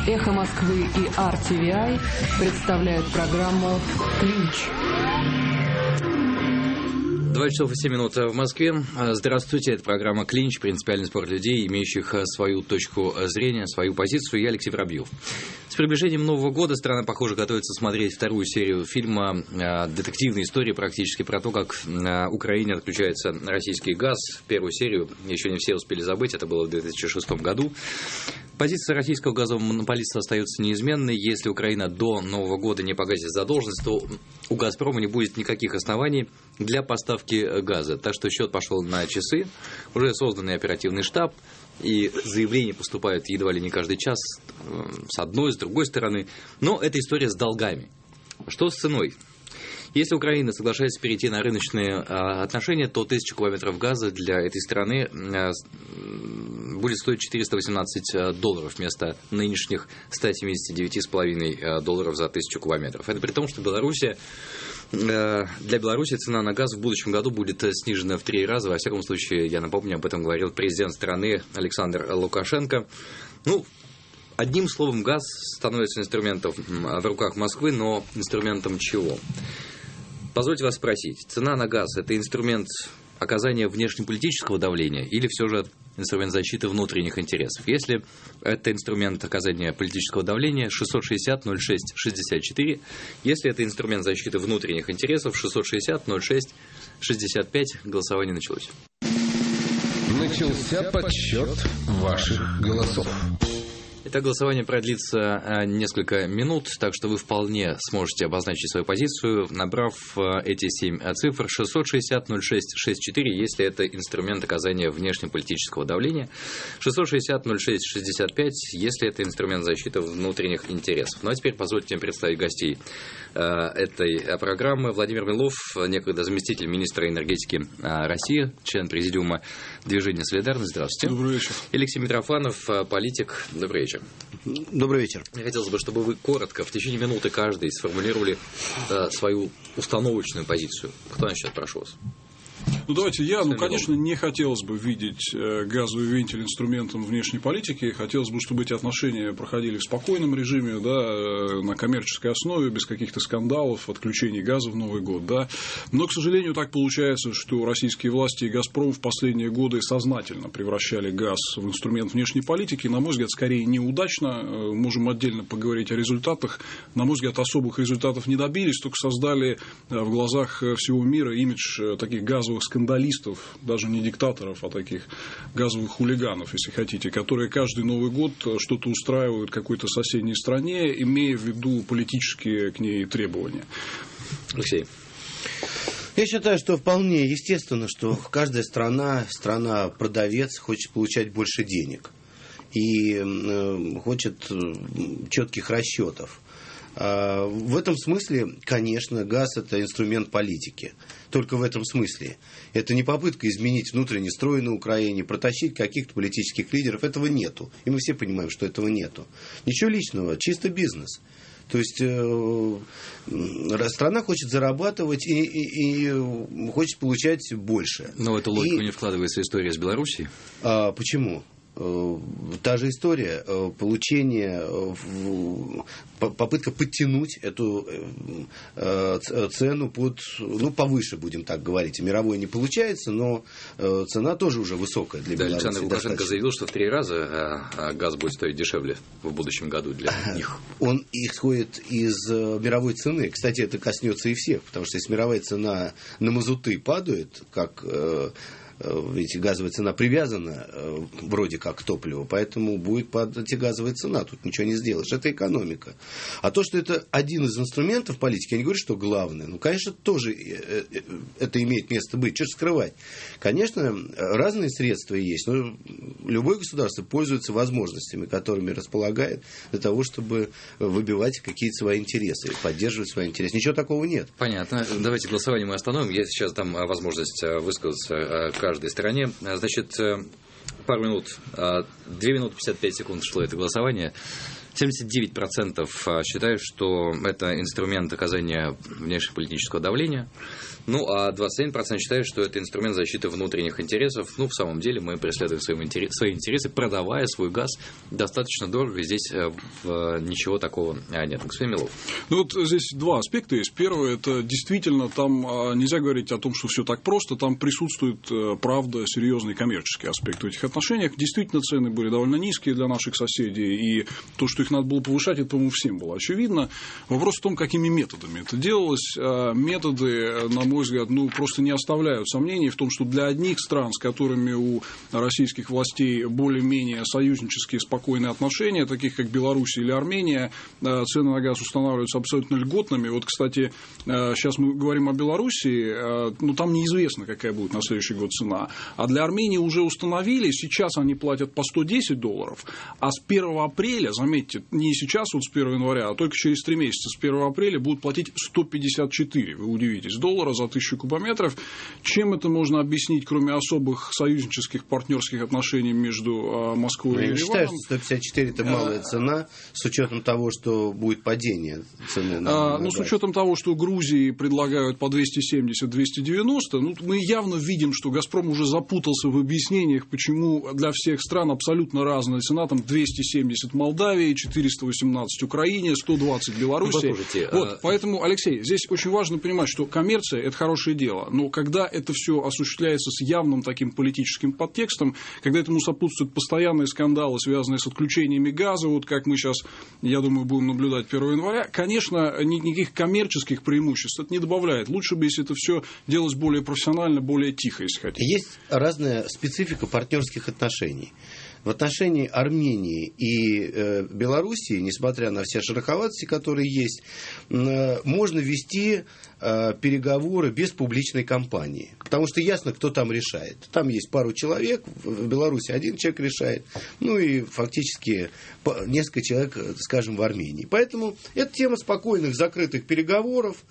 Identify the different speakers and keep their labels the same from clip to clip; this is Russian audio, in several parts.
Speaker 1: «Эхо Москвы» и RTVI представляют программу «Ключ».
Speaker 2: 2 часов и 7 минут в Москве. Здравствуйте, это программа «Клинч», принципиальный спор людей, имеющих свою точку зрения, свою позицию. Я Алексей Воробьев. С приближением Нового года страна, похоже, готовится смотреть вторую серию фильма детективной истории практически про то, как на Украине отключается российский газ. Первую серию еще не все успели забыть, это было в 2006 году. Позиция российского газового монополиста остается неизменной. Если Украина до Нового года не погасит задолженность, то у «Газпрома» не будет никаких оснований для поставки газа. Так что счет пошел на часы. Уже созданный оперативный штаб. И заявления поступают едва ли не каждый час с одной, с другой стороны. Но это история с долгами. Что с ценой? Если Украина соглашается перейти на рыночные отношения, то 1000 кубометров газа для этой страны будет стоить $418 вместо нынешних $179,5 за 1000 кубометров. Это при том, что для Беларуси цена на газ в будущем году будет снижена в 3 раза. Во всяком случае, я напомню, об этом говорил президент страны Александр Лукашенко. Одним словом, газ становится инструментом в руках Москвы, но инструментом чего? Позвольте вас спросить, цена на газ – это инструмент оказания внешнеполитического давления или все же инструмент защиты внутренних интересов? Если это инструмент оказания политического давления, 660-06-64. Если это инструмент защиты внутренних интересов, 660-06-65. Голосование началось.
Speaker 3: Начался подсчет ваших голосов.
Speaker 2: Итак, голосование продлится несколько минут, так что вы вполне сможете обозначить свою позицию, набрав эти 7 цифр: 660-06-64, если это инструмент оказания внешнеполитического давления, 660-06-65, если это инструмент защиты внутренних интересов. Ну а теперь позвольте мне представить гостей этой программы. Владимир Милов, некогда заместитель министра энергетики России, член президиума движения «Солидарность». Здравствуйте.
Speaker 4: Добрый вечер.
Speaker 2: Алексей Митрофанов, политик. Добрый вечер.
Speaker 5: Добрый вечер.
Speaker 2: Мне хотелось бы, чтобы вы коротко, в течение минуты каждый, сформулировали свою установочную позицию. Кто начнет, прошу вас.
Speaker 4: Давайте я, конечно, не хотелось бы видеть газовый вентиль инструментом внешней политики. Хотелось бы, чтобы эти отношения проходили в спокойном режиме, на коммерческой основе, без каких-то скандалов, отключений газа в Новый год. Но, к сожалению, так получается, что российские власти и «Газпром» в последние годы сознательно превращали газ в инструмент внешней политики. На мой взгляд, скорее неудачно. Можем отдельно поговорить о результатах. На мой взгляд, особых результатов не добились, только создали в глазах всего мира имидж таких газовых скандалистов, даже не диктаторов, а таких газовых хулиганов, если хотите, которые каждый Новый год что-то устраивают в какой-то соседней стране, имея в виду политические к ней требования.
Speaker 2: Алексей.
Speaker 5: Я считаю, что вполне естественно, что каждая страна-продавец хочет получать больше денег и хочет четких расчетов. В этом смысле, конечно, газ – это инструмент политики. Только в этом смысле. Это не попытка изменить внутренний строй на Украине, протащить каких-то политических лидеров. Этого нету. И мы все понимаем, что этого нету. Ничего личного, чисто бизнес. То есть страна хочет зарабатывать и хочет получать больше.
Speaker 2: Но в эту логику не вкладывается история с Белоруссией.
Speaker 5: Почему? Та же история, получение, попытка подтянуть эту цену повыше, будем так говорить. Мировой не получается, но цена тоже уже высокая для Беларуси.
Speaker 2: Александр Лукашенко заявил, что в 3 раза газ будет стоить дешевле в будущем году для них. Он
Speaker 5: исходит из мировой цены. Кстати, это коснется и всех, потому что если мировая цена на мазуты падает, как... Ведь газовая цена привязана вроде как к топливу, поэтому будет падать и газовая цена. Тут ничего не сделаешь. Это экономика. А то, что это один из инструментов политики, я не говорю, что главное. Конечно, тоже это имеет место быть. Что ж скрывать? Конечно, разные средства есть, но любое государство пользуется возможностями, которыми располагает для того, чтобы выбивать какие-то свои интересы, поддерживать свои интересы. Ничего такого нет.
Speaker 2: Понятно. Давайте голосование мы остановим. Я сейчас дам возможность высказаться каждой стороне. Значит, пару минут, 2 минуты 55 секунд шло это голосование. 79% считают, что это инструмент оказания внешнеполитического давления. Ну, а 21% считают, что это инструмент защиты внутренних интересов. Ну, в самом деле, мы преследуем свои интересы, продавая свой газ достаточно дорого. Здесь ничего такого нет. Господин Милов.
Speaker 4: Ну, вот здесь два аспекта есть. Первый, это действительно там нельзя говорить о том, что все так просто. Там присутствует, правда, серьезный коммерческий аспект в этих отношениях. Действительно, цены были довольно низкие для наших соседей. И то, что их надо было повышать, это, по-моему, всем было очевидно. Вопрос в том, какими методами это делалось. Методы, на мой взгляд, просто не оставляют сомнений в том, что для одних стран, с которыми у российских властей более-менее союзнические спокойные отношения, таких как Беларусь или Армения, цены на газ устанавливаются абсолютно льготными. Вот, кстати, сейчас мы говорим о Белоруссии, там неизвестно, какая будет на следующий год цена. А для Армении уже установили, сейчас они платят по $110, а с 1 апреля, заметьте, не сейчас, вот с 1 января, а только через 3 месяца, с 1 апреля будут платить 154, вы удивитесь, доллара за 1000 кубометров. Чем это можно объяснить, кроме особых союзнических партнерских отношений между Москвой и Ереваном?
Speaker 5: Я считаю, что 154 – это малая цена, с учетом того, что будет падение цены на газ.
Speaker 4: С учетом того, что Грузии предлагают по 270-290, мы явно видим, что «Газпром» уже запутался в объяснениях, почему для всех стран абсолютно разная цена, там 270 Молдавии, 418 Украине, 120 Белоруссии. Поэтому, Алексей, здесь очень важно понимать, что коммерция – это хорошее дело, но когда это все осуществляется с явным таким политическим подтекстом, когда этому сопутствуют постоянные скандалы, связанные с отключениями газа, вот как мы сейчас, я думаю, будем наблюдать 1 января, конечно, никаких коммерческих преимуществ это не добавляет. Лучше бы, если это все делалось более профессионально, более тихо, если хотите.
Speaker 5: Есть разная специфика партнерских отношений. В отношении Армении и Белоруссии, несмотря на все шероховатости, которые есть, можно вести переговоры без публичной кампании. Потому что ясно, кто там решает. Там есть пару человек, в Беларуси один человек решает, и фактически несколько человек, скажем, в Армении. Поэтому это тема спокойных, закрытых переговоров.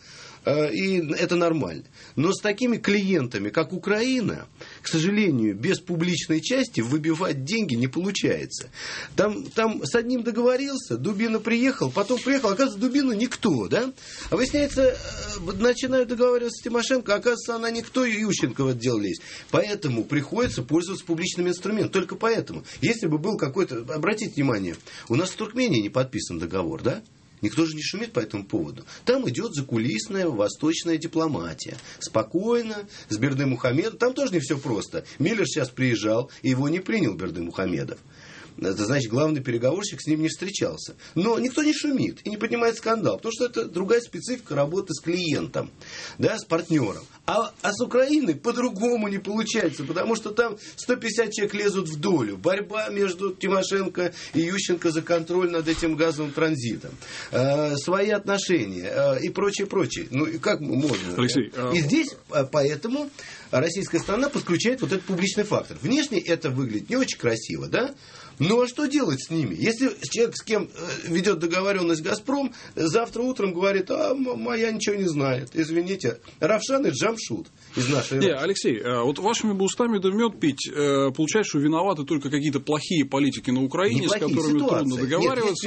Speaker 5: И это нормально. Но с такими клиентами, как Украина, к сожалению, без публичной части выбивать деньги не получается. Там с одним договорился, Дубина приехал, потом приехал, оказывается, Дубина никто, да? А выясняется, начинают договариваться с Тимошенко, оказывается, она никто, и Ющенко в это дело лезет. Поэтому приходится пользоваться публичными инструментами. Только поэтому. Если бы был какой-то... Обратите внимание, у нас в Туркмении не подписан договор, да? Никто же не шумит по этому поводу. Там идет закулисная восточная дипломатия. Спокойно, с Бердымухамедовым. Там тоже не все просто. Миллер сейчас приезжал, и его не принял Бердымухамедов. Это значит, главный переговорщик с ним не встречался. Но никто не шумит и не поднимает скандал, потому что это другая специфика работы с клиентом, да, с партнером. А с Украиной по-другому не получается, потому что там 150 человек лезут в долю. Борьба между Тимошенко и Ющенко за контроль над этим газовым транзитом. Свои отношения и прочее, прочее. И как можно?
Speaker 4: Алексей,
Speaker 5: И здесь поэтому российская сторона подключает вот этот публичный фактор. Внешне это выглядит не очень красиво, да? Ну а что делать с ними? Если человек, с кем ведет договоренность «Газпром», завтра утром говорит: моя ничего не знает. Извините, Равшан и Джамшут из нашей России.
Speaker 4: Алексей, вот вашими бы устами да мед пить, получается, что виноваты только какие-то плохие политики на Украине, с которыми трудно договариваться.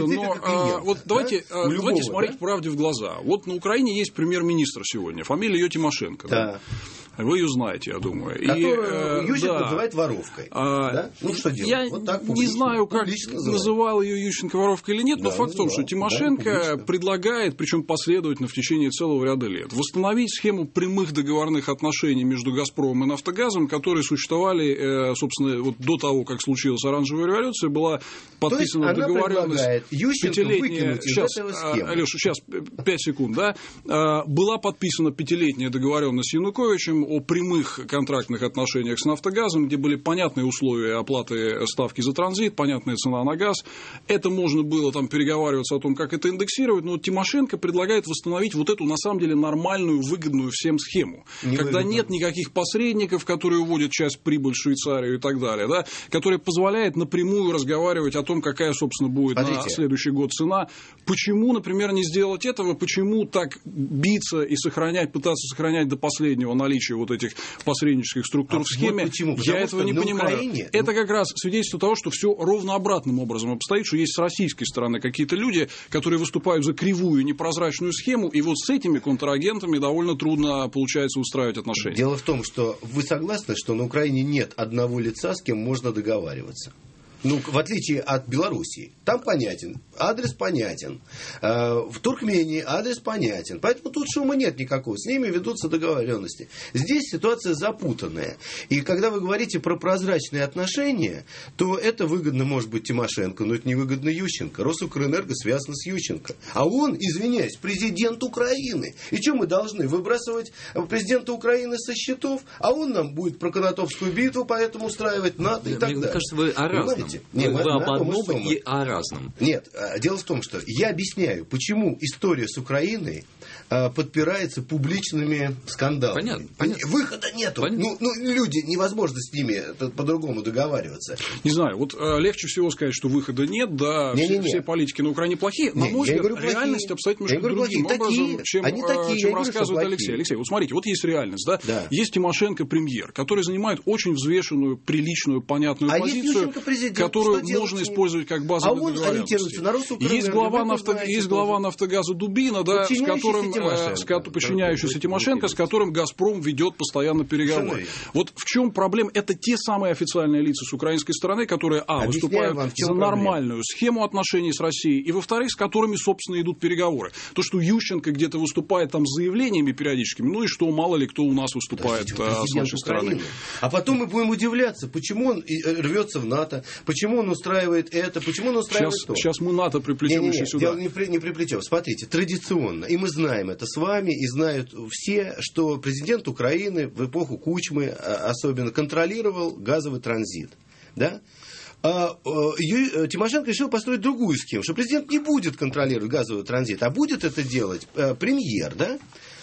Speaker 4: Давайте смотреть правде в глаза. Вот на Украине есть премьер-министр сегодня, фамилия ее Тимошенко. Да. Вы ее знаете, я думаю.
Speaker 5: Которую Ющенко называет воровкой. Да? Что делать?
Speaker 4: Я не знаю, как называл ее Ющенко воровкой или нет, но факт в том, что Тимошенко предлагает, причем последовательно в течение целого ряда лет, восстановить схему прямых договорных отношений между «Газпромом» и «Нафтогазом», которые существовали, собственно, вот до того, как случилась оранжевая революция, была подписана договоренность пятилетняя. Сейчас 5 секунд, да? Была подписана пятилетняя договоренность с Януковичем о прямых контрактных отношениях с «Нафтогазом», где были понятные условия оплаты ставки за транзит, понятная цена на газ. Это можно было там переговариваться о том, как это индексировать, но Тимошенко предлагает восстановить вот эту, на самом деле, нормальную, выгодную всем схему. Когда нет никаких посредников, которые уводят часть прибыли в Швейцарию и так далее, да, которая позволяет напрямую разговаривать о том, какая, собственно, будет на следующий год цена. Почему, например, не сделать этого? Почему так биться и пытаться сохранять до последнего наличие наличие вот этих посреднических структур в схеме, я этого не понимаю.
Speaker 5: Украине...
Speaker 4: Это как раз свидетельство того, что все ровно обратным образом обстоит, что есть с российской стороны какие-то люди, которые выступают за кривую непрозрачную схему, и вот с этими контрагентами довольно трудно получается устраивать отношения.
Speaker 5: Дело в том, что вы согласны, что на Украине нет одного лица, с кем можно договариваться? Ну, в отличие от Белоруссии. Там понятен, адрес понятен. В Туркмении адрес понятен. Поэтому тут шума нет никакого. С ними ведутся договоренности. Здесь ситуация запутанная. И когда вы говорите про прозрачные отношения, то это выгодно, может быть, Тимошенко, но это невыгодно Ющенко. Росукрэнерго связано с Ющенко. А он, извиняюсь, президент Украины. И что мы должны? Выбрасывать президента Украины со счетов? А он нам будет про Конотопскую битву поэтому устраивать НАТО и так далее.
Speaker 2: Мне кажется, вы о разном.
Speaker 5: Нет,
Speaker 2: вы об одном и о разном.
Speaker 5: Нет, дело в том, что я объясняю, почему история с Украиной подпирается публичными скандалами.
Speaker 2: Понятно.
Speaker 5: Выхода нету. Ну, люди, невозможно с ними по-другому договариваться.
Speaker 4: Не знаю, вот легче всего сказать, что выхода нет, да, все политики на Украине плохие. На мой взгляд, реальность обстоит немножко другим образом, чем рассказывает Алексей. Алексей, вот смотрите, вот есть реальность, да? Есть Тимошенко премьер, который занимает очень взвешенную, приличную, понятную позицию, которую можно использовать как базовую договоренность. Есть глава «Нафтогаза» Дубина, да, подчиняющийся Тимошенко, с которым «Газпром» ведет постоянно переговоры. Вот в чем проблема? Это те самые официальные лица с украинской стороны, которые, выступают за нормальную схему отношений с Россией, и, во-вторых, с которыми, собственно, идут переговоры. То, что Ющенко где-то выступает там с заявлениями периодическими, ну и что, мало ли кто у нас выступает с нашей стороны.
Speaker 5: А потом мы будем удивляться, почему он рвется в НАТО, почему он устраивает это, почему он устраивает то.
Speaker 4: Сейчас мы НАТО приплетем еще сюда.
Speaker 5: Дело не приплетем. Смотрите, традиционно, и мы знаем это с вами, и знают все, что президент Украины в эпоху Кучмы особенно контролировал газовый транзит. Да? Тимошенко решил построить другую схему, что президент не будет контролировать газовый транзит, а будет это делать премьер, да?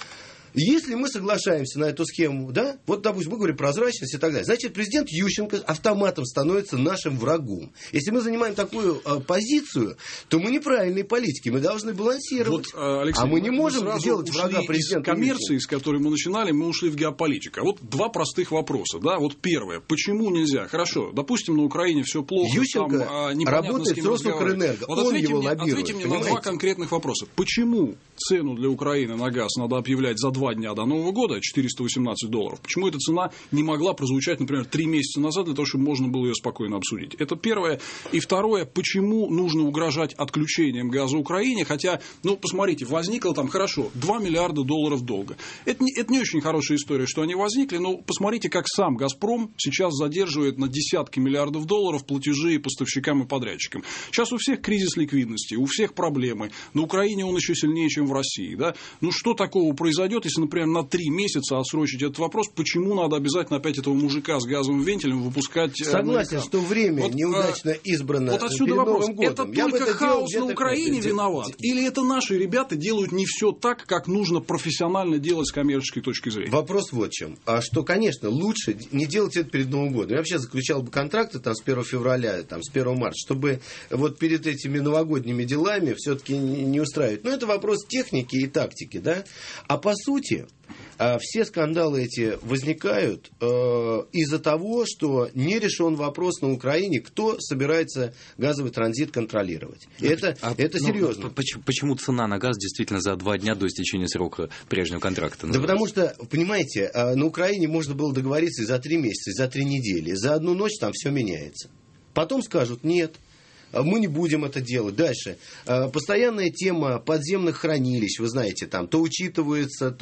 Speaker 5: Если мы соглашаемся на эту схему, да, вот, допустим, мы говорим прозрачность и так далее, значит, президент Ющенко автоматом становится нашим врагом. Если мы занимаем такую позицию, то мы неправильные политики, мы должны балансировать.
Speaker 4: Вот, Алексей,
Speaker 5: мы не можем делать врага президента.
Speaker 4: Из коммерции, с которой мы начинали, мы ушли в геополитику. А вот два простых вопроса. Да? Вот первое. Почему нельзя? Хорошо, допустим, на Украине все плохо.
Speaker 5: Ющенко
Speaker 4: там,
Speaker 5: работает с Росукрэнерго.
Speaker 4: Вот ответьте мне на два конкретных вопроса. Почему цену для Украины на газ надо объявлять за 2 дня до Нового года $418? Почему эта цена не могла прозвучать, например, 3 месяца назад, для того, чтобы можно было ее спокойно обсудить? Это первое. И второе, почему нужно угрожать отключением газа Украине, хотя, посмотрите, возникло там, хорошо, $2 миллиарда долга. Это не очень хорошая история, что они возникли, но посмотрите, как сам «Газпром» сейчас задерживает на десятки миллиардов долларов платежи поставщикам и подрядчикам. Сейчас у всех кризис ликвидности, у всех проблемы. На Украине он еще сильнее, чем в России. Да? Что такого произойдет, если, например, на 3 месяца отсрочить этот вопрос, почему надо обязательно опять этого мужика с газовым вентилем выпускать?
Speaker 5: Согласен, что время неудачно избрано.
Speaker 4: Вот отсюда вопрос. Это только хаос на Украине виноват? Или это наши ребята делают не все так, как нужно профессионально делать с коммерческой точки зрения?
Speaker 5: Вопрос вот в чем. Что, конечно, лучше не делать это перед Новым годом. Я вообще заключал бы контракты с 1 февраля, с 1 марта, чтобы вот перед этими новогодними делами все-таки не устраивать. Но это вопрос техники и тактики, да? А по сути, все скандалы эти возникают из-за того, что не решен вопрос на Украине, кто собирается газовый транзит контролировать. Это серьезно.
Speaker 2: Почему цена на газ действительно за 2 дня до истечения срока прежнего контракта называется?
Speaker 5: Да потому что, понимаете, на Украине можно было договориться и за 3 месяца, и за 3 недели. За одну ночь там все меняется. Потом скажут нет. Мы не будем это делать. Дальше. Постоянная тема подземных хранилищ, вы знаете, там то учитывается,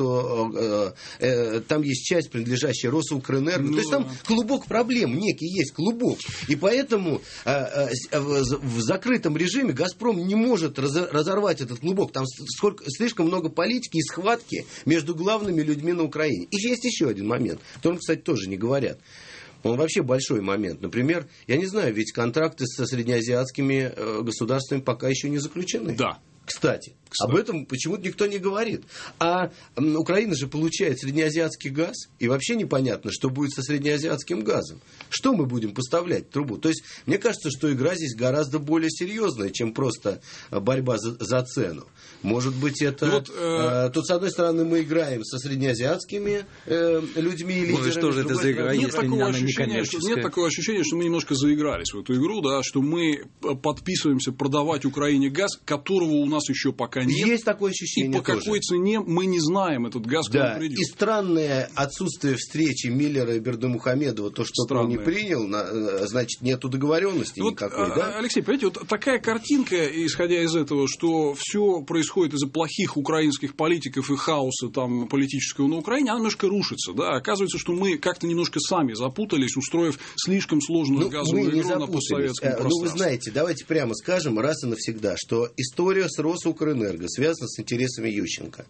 Speaker 5: то там есть часть, принадлежащая Росукрэнерго. То есть там клубок проблем, некий есть клубок. И поэтому в закрытом режиме «Газпром» не может разорвать этот клубок. Там слишком много политики и схватки между главными людьми на Украине. И есть еще один момент, о котором, кстати, тоже не говорят. Он вообще большой момент. Например, я не знаю, ведь контракты со среднеазиатскими государствами пока еще не заключены.
Speaker 4: Да.
Speaker 5: Кстати. Об этом почему-то никто не говорит. А Украина же получает среднеазиатский газ, и вообще непонятно, что будет со среднеазиатским газом. Что мы будем поставлять в трубу? То есть, мне кажется, что игра здесь гораздо более серьезная, чем просто борьба за цену. Может быть, это... Тут, с одной стороны, мы играем со среднеазиатскими людьми и лидерами.
Speaker 2: Что же это за игра,
Speaker 4: нет такого ощущения, что мы немножко заигрались в эту игру, да, что мы подписываемся продавать Украине газ, которого у нас еще пока нет.
Speaker 5: Есть такое ощущение.
Speaker 4: И по какой цене мы не знаем этот газ, когда он придет.
Speaker 5: И странное отсутствие встречи Миллера и Бердымухамедова, то, что он не принял, значит, нету договоренности никакой. Да?
Speaker 4: Алексей, понимаете, вот такая картинка, исходя из этого, что все происходит из-за плохих украинских политиков и хаоса там, политического на Украине, она немножко рушится. Да? Оказывается, что мы как-то немножко сами запутались, устроив слишком сложную газовую игру на постсоветском пространстве.
Speaker 5: Ну, вы знаете, давайте прямо скажем раз и навсегда, что история с Росукрэнерго связана с интересами Ющенко.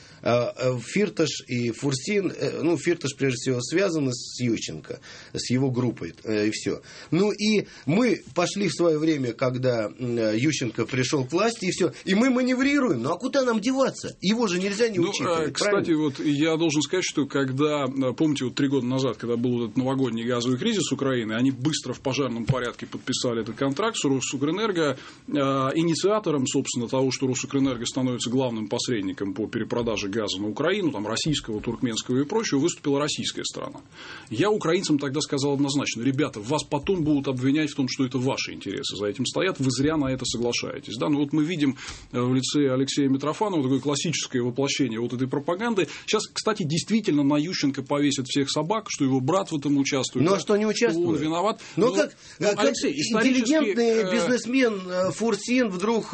Speaker 5: Фирташ и Фурсин, Фирташ, прежде всего, связаны с Ющенко, с его группой, и все. Ну, и мы пошли в свое время, когда Ющенко пришел к власти, и все, и мы маневрируем. Ну, а куда нам деваться? Его же нельзя не учитывать.
Speaker 4: Кстати, вот я должен сказать, что когда, помните, вот 3 года назад, когда был этот новогодний газовый кризис Украины, они быстро в пожарном порядке подписали этот контракт с Росукрэнерго, инициатором, собственно, того, что Росукрэнерго становится главным посредником по перепродаже газа на Украину, там, российского, туркменского и прочего, выступила российская сторона. Я украинцам тогда сказал однозначно: ребята, вас потом будут обвинять в том, что это ваши интересы за этим стоят, вы зря на это соглашаетесь. Да? Ну, вот мы видим в лице Алексея Митрофанова такое классическое воплощение вот этой пропаганды. Сейчас, кстати, действительно на Ющенко повесят всех собак, что его брат в этом участвует.
Speaker 5: Ну, а что не участвует?
Speaker 4: Он виноват.
Speaker 5: Как Алексей, интеллигентный бизнесмен Фурсин вдруг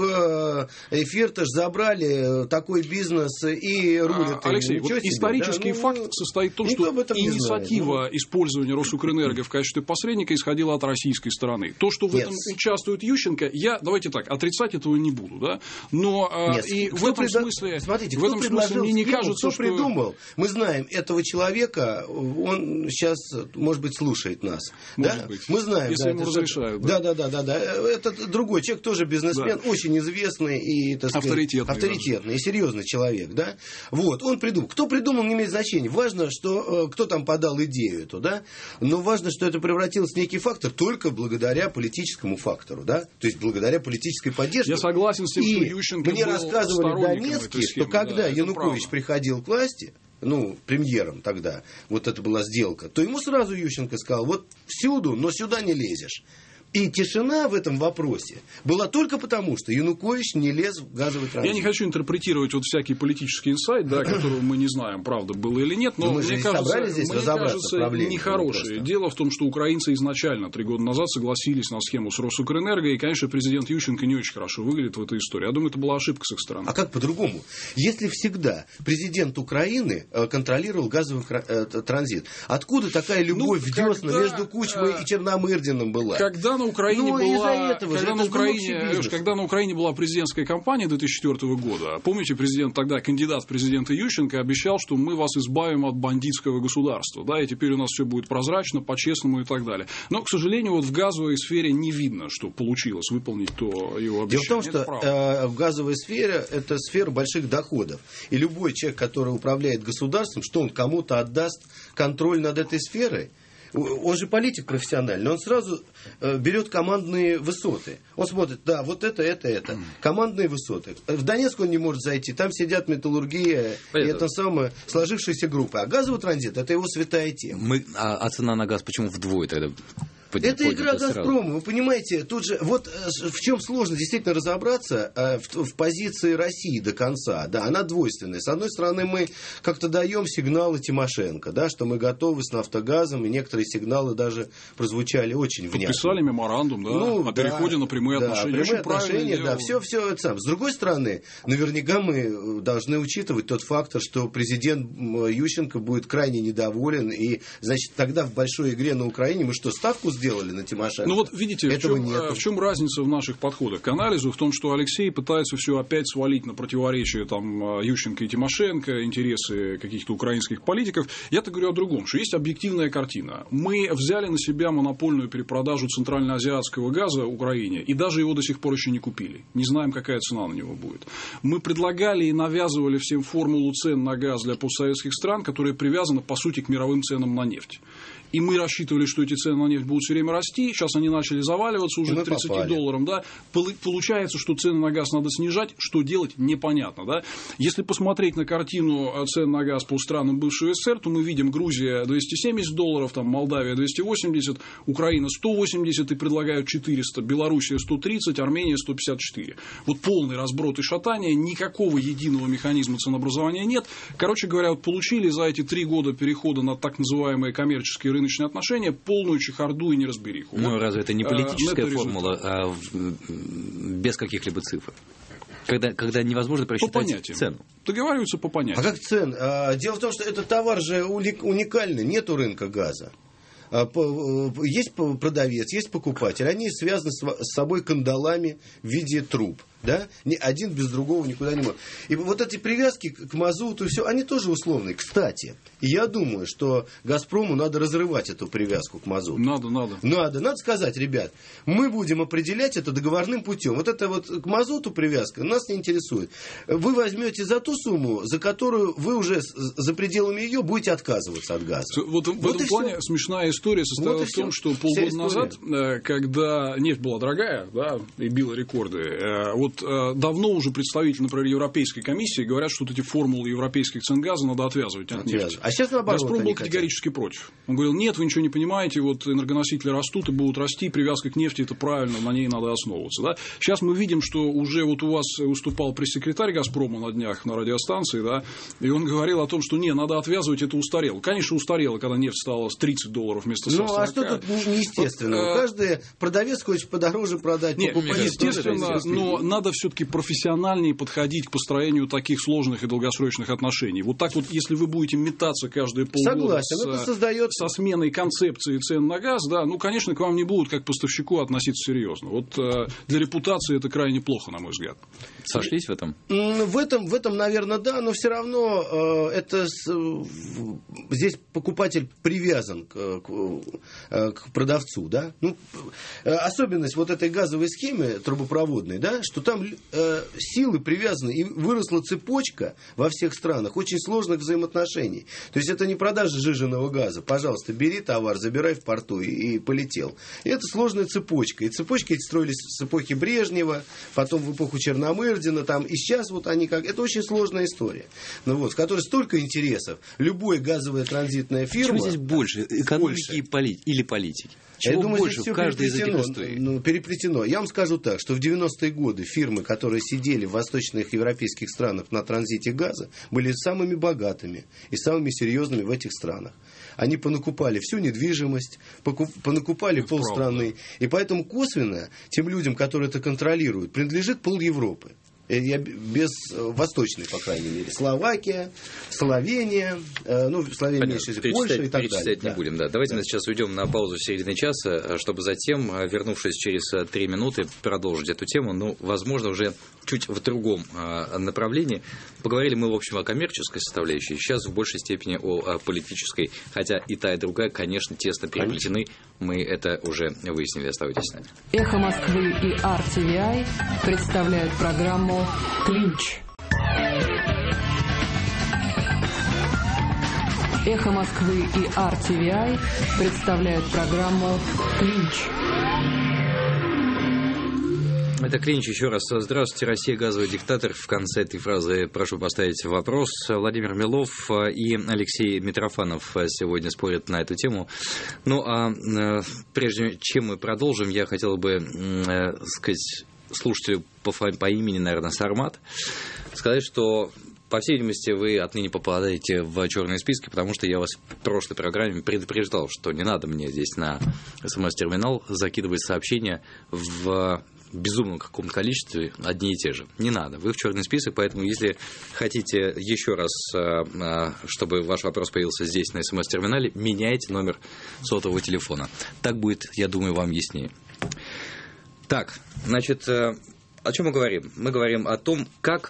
Speaker 5: Фирташ забрали такой бизнес и рулит.
Speaker 4: Алексей, вот исторический факт состоит в том, что инициатива использования Росукрэнерго в качестве посредника исходила от российской стороны. То, что в этом участвует Ющенко, давайте так, отрицать этого не буду, да? Но и в этом смысле,
Speaker 5: смотрите,
Speaker 4: в этом смысле мне не кажется,
Speaker 5: кто придумал. Мы знаем этого человека, он сейчас, может быть, слушает нас.
Speaker 4: Может быть.
Speaker 5: Мы знаем.
Speaker 4: Если ему разрешают.
Speaker 5: Да. Это другой человек, тоже бизнесмен, очень известный и, так сказать, авторитетный и серьезный человек, да? Вот, он придумал. Кто придумал, не имеет значения. Важно, что кто там подал идею эту, да? Но важно, что это превратилось в некий фактор только благодаря политическому фактору, да? То есть благодаря политической поддержке.
Speaker 4: Я согласен с тем, что Ющенко
Speaker 5: мне
Speaker 4: был
Speaker 5: рассказывали Донецкий, что когда Янукович приходил к власти, премьером тогда, вот это была сделка, то ему сразу Ющенко сказал: вот всюду, но сюда не лезешь. И тишина в этом вопросе была только потому, что Янукович не лез в газовый транзит.
Speaker 4: Я не хочу интерпретировать вот всякий политический инсайт, да, которого мы не знаем, правда было или нет, но мне кажется, нехорошее. Дело в том, что украинцы изначально 3 года назад согласились на схему с Росукрэнерго, и, конечно, президент Ющенко не очень хорошо выглядит в этой истории. Я думаю, это была ошибка с их стороны.
Speaker 5: А как по-другому? Если всегда президент Украины контролировал газовый транзит, откуда такая любовь в десна между Кучмой и Черномырдиным была?
Speaker 4: Когда на Украине была президентская кампания 2004 года, помните, кандидат в президенты Ющенко обещал, что мы вас избавим от бандитского государства, да, и теперь у нас все будет прозрачно, по-честному и так далее. Но, к сожалению, вот в газовой сфере не видно, что получилось выполнить то его обещание.
Speaker 5: Дело в том, что в газовой сфере это сфера больших доходов. И любой человек, который управляет государством, что он кому-то отдаст контроль над этой сферой? Он же политик профессиональный, он сразу берет командные высоты. Он смотрит, да, вот это. Командные высоты. В Донецк он не может зайти, там сидят металлургия, и это самая сложившаяся группа. А газовый транзит – это его святая тема.
Speaker 2: А цена на газ почему вдвое тогда?
Speaker 5: Это игра «Газпрома», вы понимаете, тут же, вот в чем сложно действительно разобраться в позиции России до конца, да, она двойственная. С одной стороны, мы как-то даем сигналы Тимошенко, да, что мы готовы с «Нафтогазом», и некоторые сигналы даже прозвучали очень внятно.
Speaker 4: Подписали меморандум, да, о переходе на прямые отношения.
Speaker 5: Прямые отношения, да, все это самое. С другой стороны, наверняка мы должны учитывать тот фактор, что президент Ющенко будет крайне недоволен, и, значит, тогда в большой игре на Украине мы что, ставку сделаем? сделали на Тимошенко.
Speaker 4: Ну вот видите, в чем разница в наших подходах к анализу? В том, что Алексей пытается все опять свалить на противоречие там, Ющенко и Тимошенко, интересы каких-то украинских политиков. Я-то говорю о другом, что есть объективная картина. Мы взяли на себя монопольную перепродажу центральноазиатского газа Украине, и даже его до сих пор еще не купили. Не знаем, какая цена на него будет. Мы предлагали и навязывали всем формулу цен на газ для постсоветских стран, которая привязана, по сути, к мировым ценам на нефть. И мы рассчитывали, что эти цены на нефть будут все время расти. Сейчас они начали заваливаться уже к 30 долларам. Да? Получается, что цены на газ надо снижать. Что делать, непонятно. Да? Если посмотреть на картину цен на газ по странам бывшего СССР, то мы видим Грузия 270 долларов, там Молдавия 280, Украина 180 и предлагают 400, Белоруссия 130, Армения 154. Вот полный разброд и шатание, никакого единого механизма ценообразования нет. Короче говоря, вот получили за эти 3 года перехода на так называемые коммерческие рыночные отношения полную чехарду и неразбериху.
Speaker 2: Ну, разве это не политическая формула без каких-либо цифр? Когда невозможно просчитать цену.
Speaker 4: Договариваются по понятиям.
Speaker 5: А как цен? Дело в том, что этот товар же уникальный, нету рынка газа. Есть продавец, есть покупатель, они связаны с собой кандалами в виде труб. Да? Один без другого никуда не может. И вот эти привязки к мазуту, все, они тоже условные. Кстати, я думаю, что «Газпрому» надо разрывать эту привязку к мазуту. Надо сказать, ребят, мы будем определять это договорным путем. Вот это вот к мазуту привязка нас не интересует. Вы возьмете за ту сумму, за которую вы уже за пределами ее будете отказываться от газа.
Speaker 4: Вот в этом плане смешная история состояла в том, что полгода назад, когда нефть была дорогая, да, и била рекорды, вот давно уже представители, например, Европейской комиссии говорят, что вот эти формулы европейских цен газа надо отвязывать от нефти.
Speaker 5: А сейчас наоборот.
Speaker 4: «Газпром» был категорически против. Он говорил, нет, вы ничего не понимаете, вот энергоносители растут и будут расти, привязка к нефти – это правильно, на ней надо основываться. Да? Сейчас мы видим, что уже вот у вас выступал пресс-секретарь «Газпрома» на днях на радиостанции, да, и он говорил о том, что не, надо отвязывать, это устарело. Конечно, устарело, когда нефть стала с 30 долларов вместо 40.
Speaker 5: Ну, а что тут неестественно? Каждый продавец хочет подороже продать, покупать.
Speaker 4: Естественно, но надо все-таки профессиональнее подходить к построению таких сложных и долгосрочных отношений. Вот так вот, если вы будете метаться каждые полгода со сменой концепции цен на газ, да, ну, конечно, к вам не будут как к поставщику относиться серьезно. Вот для репутации это крайне плохо, на мой взгляд.
Speaker 2: Сошлись в этом?
Speaker 5: В этом, наверное, да, но все равно здесь покупатель привязан к продавцу, да. Ну, особенность вот этой газовой схемы трубопроводной, да, что там силы привязаны, и выросла цепочка во всех странах очень сложных взаимоотношений. То есть это не продажа сжиженного газа. Пожалуйста, бери товар, забирай в порту и полетел. И это сложная цепочка. И цепочки эти строились с эпохи Брежнева, потом в эпоху Черномырдина, там, и сейчас вот они как... Это очень сложная история. Ну, вот, в которой столько интересов. Любая газовая транзитная фирма...
Speaker 2: Чего здесь больше? Экономики или политики? Чего
Speaker 5: я думаю,
Speaker 2: больше
Speaker 5: здесь
Speaker 2: в каждой из этих историй?
Speaker 5: Переплетено. Я вам скажу так, что в 90-е годы фирмы, которые сидели в восточных европейских странах на транзите газа, были самыми богатыми и самыми серьезными в этих странах. Они понакупали всю недвижимость, понакупали полстраны. И поэтому косвенно тем людям, которые это контролируют, принадлежит пол Европы. Без восточной, по крайней мере. Словакия, Словения, Словения меньше, Польша и так далее.
Speaker 2: Перечислять не будем, да. Давайте мы сейчас уйдем на паузу в середине часа, чтобы затем, вернувшись через 3 минуты, продолжить эту тему, ну, возможно, уже чуть в другом направлении. Поговорили мы, в общем, о коммерческой составляющей, сейчас в большей степени о политической, хотя и та, и другая, конечно, тесно переплетены. Мы это уже выяснили. Оставайтесь с нами.
Speaker 1: Эхо Москвы и RTVI представляют программу «Клинч». Эхо Москвы и RTVI представляют программу «Клинч».
Speaker 2: Это Клинч. Еще раз здравствуйте. Россия газовый диктатор. В конце этой фразы прошу поставить вопрос. Владимир Милов и Алексей Митрофанов сегодня спорят на эту тему. Ну, а прежде чем мы продолжим, я хотел бы сказать слушателю по имени, наверное, Сармат, сказать, что, по всей видимости, вы отныне попадаете в черные списки, потому что я вас в прошлой программе предупреждал, что не надо мне здесь на СМС-терминал закидывать сообщения в безумном каком-то количестве одни и те же. Не надо. Вы в черный список, поэтому если хотите еще раз, чтобы ваш вопрос появился здесь на СМС-терминале, меняйте номер сотового телефона. Так будет, я думаю, вам яснее. Так, значит, о чем мы говорим? Мы говорим о том, как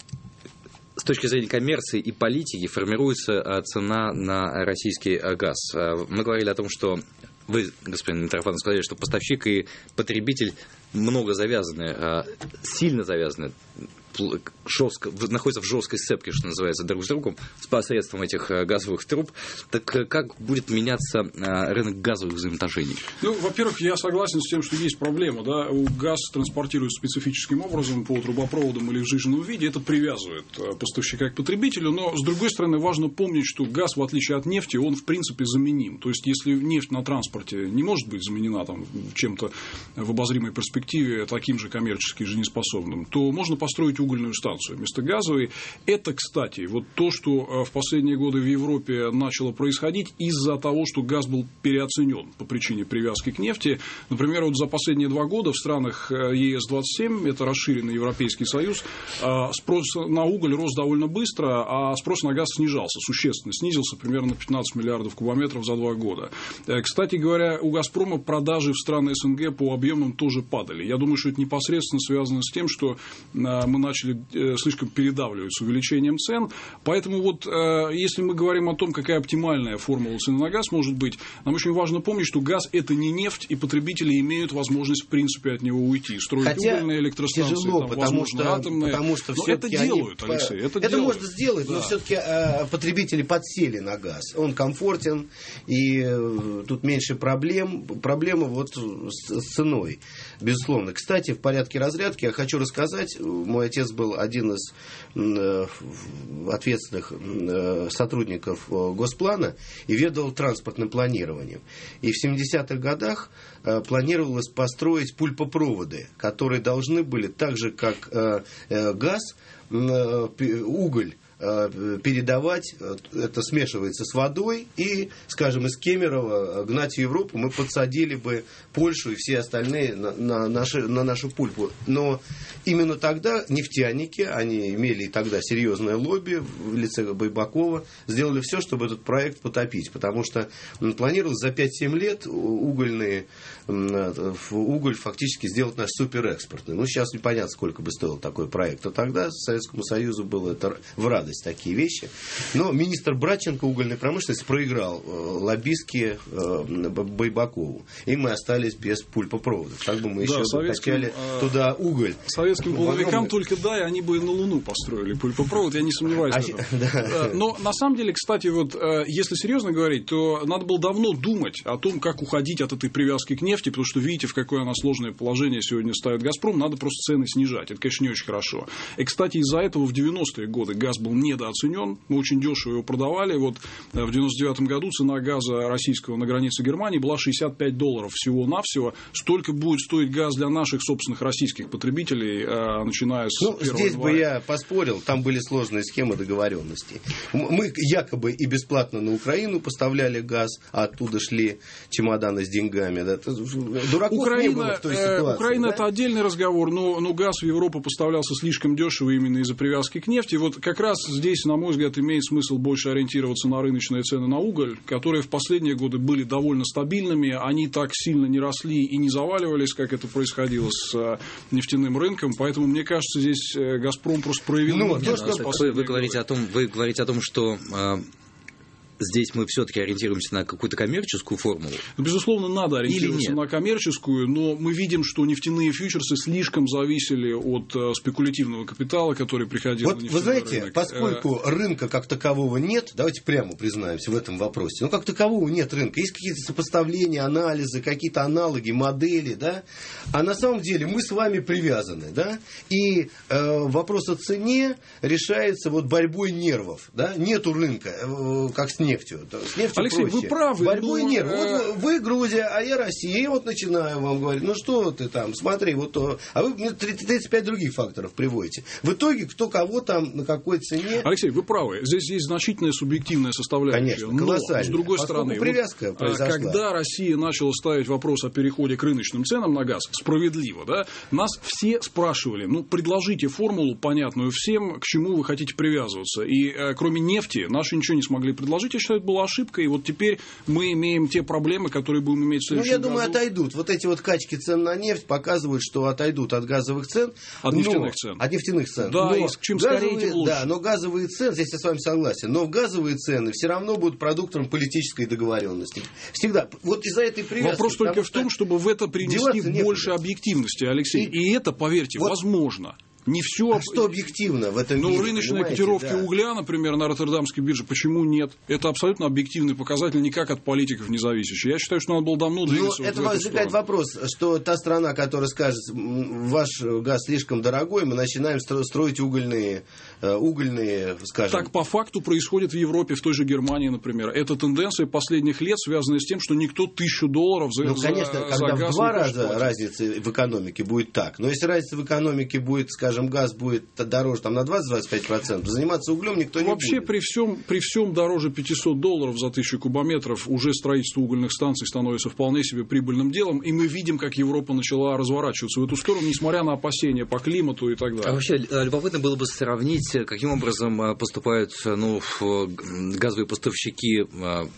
Speaker 2: с точки зрения коммерции и политики формируется цена на российский газ. Мы говорили о том, что вы, господин Митрофанов, сказали, что поставщик и потребитель много завязаны, сильно завязаны, жестко, находятся в жесткой сцепке, что называется, друг с другом, с посредством этих газовых труб. Так как будет меняться рынок газовых взаимоотношений?
Speaker 4: Ну, во-первых, я согласен с тем, что есть проблема. Да? Газ транспортируется специфическим образом по трубопроводам или в сжиженном виде. Это привязывает поставщика к потребителю. Но, с другой стороны, важно помнить, что газ, в отличие от нефти, он, в принципе, заменим. То есть, если нефть на транспорте не может быть заменена там, чем-то в обозримой перспективе таким же коммерчески жизнеспособным, то можно построить угольную станцию вместо газовой. Это, кстати, вот то, что в последние годы в Европе начало происходить из-за того, что газ был переоценен по причине привязки к нефти. Например, вот за последние 2 года в странах ЕС-27, это расширенный Европейский Союз, спрос на уголь рос довольно быстро, а спрос на газ снижался, существенно снизился, примерно на 15 миллиардов кубометров за 2 года. Кстати говоря, у «Газпрома» продажи в страны СНГ по объемам тоже падали. Я думаю, что это непосредственно связано с тем, что мы начали слишком передавливать с увеличением цен. Поэтому вот если мы говорим о том, какая оптимальная формула цены на газ может быть, нам очень важно помнить, что газ – это не нефть, и потребители имеют возможность в принципе от него уйти. Строить угольные электростанции,
Speaker 5: тяжело,
Speaker 4: там, возможно, атомные.
Speaker 5: Потому что
Speaker 4: но это делают, Алексей. Это
Speaker 5: можно сделать, но все-таки потребители подсели на газ. Он комфортен, и тут меньше проблем. Проблема вот с ценой, безусловно. Кстати, в порядке разрядки я хочу рассказать. Мой отец был один из ответственных сотрудников Госплана и ведал транспортным планированием. И в 70-х годах планировалось построить пульпопроводы, которые должны были, так же как газ, уголь, передавать, это смешивается с водой, и, скажем, из Кемерово гнать в Европу мы подсадили бы Польшу и все остальные на нашу пульпу. Но именно тогда нефтяники, они имели и тогда серьезное лобби в лице Байбакова, сделали все, чтобы этот проект потопить, потому что планировалось за 5-7 лет уголь фактически сделать наш суперэкспортный. Ну, сейчас непонятно, сколько бы стоил такой проект, а тогда Советскому Союзу было это в радость такие вещи. Но министр Братченко угольной промышленности проиграл лоббистски Байбакову. И мы остались без пульпопроводов. Так бы мы еще докачали туда уголь.
Speaker 4: Советским половикам только дай, они бы и на Луну построили пульпопровод, я не сомневаюсь в этом. Но на самом деле, кстати, вот если серьезно говорить, то надо было давно думать о том, как уходить от этой привязки к нефти, потому что видите, в какое она сложное положение сегодня ставит «Газпром», надо просто цены снижать. Это, конечно, не очень хорошо. И, кстати, из-за этого в 90-е годы газ был недооценен, мы очень дешево его продавали. Вот в 99-м году цена газа российского на границе Германии была $65 всего-навсего. Столько будет стоить газ для наших собственных российских потребителей, начиная с 1 января.
Speaker 5: Здесь бы я поспорил, там были сложные схемы договоренностей. Мы якобы и бесплатно на Украину поставляли газ, а оттуда шли чемоданы с деньгами. Да? Дураков не было в той ситуации.
Speaker 4: Украина,
Speaker 5: да?
Speaker 4: это отдельный разговор, но газ в Европу поставлялся слишком дешево именно из-за привязки к нефти. Вот как раз здесь, на мой взгляд, имеет смысл больше ориентироваться на рыночные цены на уголь, которые в последние годы были довольно стабильными, они так сильно не росли и не заваливались, как это происходило с нефтяным рынком, поэтому, мне кажется, здесь «Газпром» просто проявил...
Speaker 2: Вы говорите о том, что... Здесь мы все-таки ориентируемся на какую-то коммерческую формулу?
Speaker 4: Безусловно, надо ориентироваться на коммерческую, но мы видим, что нефтяные фьючерсы слишком зависели от спекулятивного капитала, который приходил на нефтяной рынок.
Speaker 5: Вы знаете, поскольку рынка как такового нет, давайте прямо признаемся в этом вопросе, как такового нет рынка, есть какие-то сопоставления, анализы, какие-то аналоги, модели, да, а на самом деле мы с вами привязаны, да, и вопрос о цене решается борьбой нервов, да, нету рынка, как с нефтью. С нефтью
Speaker 4: Алексей,
Speaker 5: проще.
Speaker 4: вы правы.
Speaker 5: Борьбы нет. Вот вы Грузия, а я Россия. И вот начинаю вам говорить, ну что ты там, смотри, вот то. А вы мне 35 других факторов приводите. В итоге, кто кого там, на какой цене.
Speaker 4: Алексей, вы правы. Здесь есть значительная субъективная составляющая.
Speaker 5: Конечно, колоссальная.
Speaker 4: Но, с другой стороны,
Speaker 5: привязка произошла.
Speaker 4: Когда Россия начала ставить вопрос о переходе к рыночным ценам на газ, справедливо, да, нас все спрашивали, ну, предложите формулу, понятную всем, к чему вы хотите привязываться. И кроме нефти, наши ничего не смогли предложить. Я считаю, это была ошибка. И вот теперь мы имеем те проблемы, которые будем иметь в следующем году.
Speaker 5: Ну, я думаю, отойдут. Вот эти вот качки цен на нефть показывают, что отойдут от газовых цен.
Speaker 4: От нефтяных цен.
Speaker 5: От нефтяных цен.
Speaker 4: Да,
Speaker 5: но
Speaker 4: и чем скорее, тем лучше.
Speaker 5: Да, но газовые цены, здесь я с вами согласен, но газовые цены все равно будут продуктом политической договоренности. Всегда. Вот из-за этой привязки.
Speaker 4: Вопрос только в том, чтобы в это принести больше объективности, Алексей. И это, поверьте, вот возможно. Не все.
Speaker 5: А что объективно в этом мире?
Speaker 4: Ну, рыночные котировки угля, например, на Роттердамской бирже, почему нет? Это абсолютно объективный показатель, никак от политиков не зависящий. Я считаю, что надо было давно двигаться.
Speaker 5: Но это возникает вопрос, что та страна, которая скажет, ваш газ слишком дорогой, мы начинаем строить угольные, скажем.
Speaker 4: Так по факту происходит в Европе, в той же Германии, например. Эта тенденция последних лет связана с тем, что никто $1000 за газ.
Speaker 5: Конечно, когда в 2 раза разница в экономике будет так. Но если разница в экономике будет, скажем, газ будет дороже там, на 20-25%, заниматься углем никто не будет.
Speaker 4: Вообще при всем дороже $500 за 1000 кубометров уже строительство угольных станций становится вполне себе прибыльным делом, и мы видим, как Европа начала разворачиваться в эту сторону, несмотря на опасения по климату и так далее.
Speaker 2: А вообще любопытно было бы сравнить, каким образом поступают газовые поставщики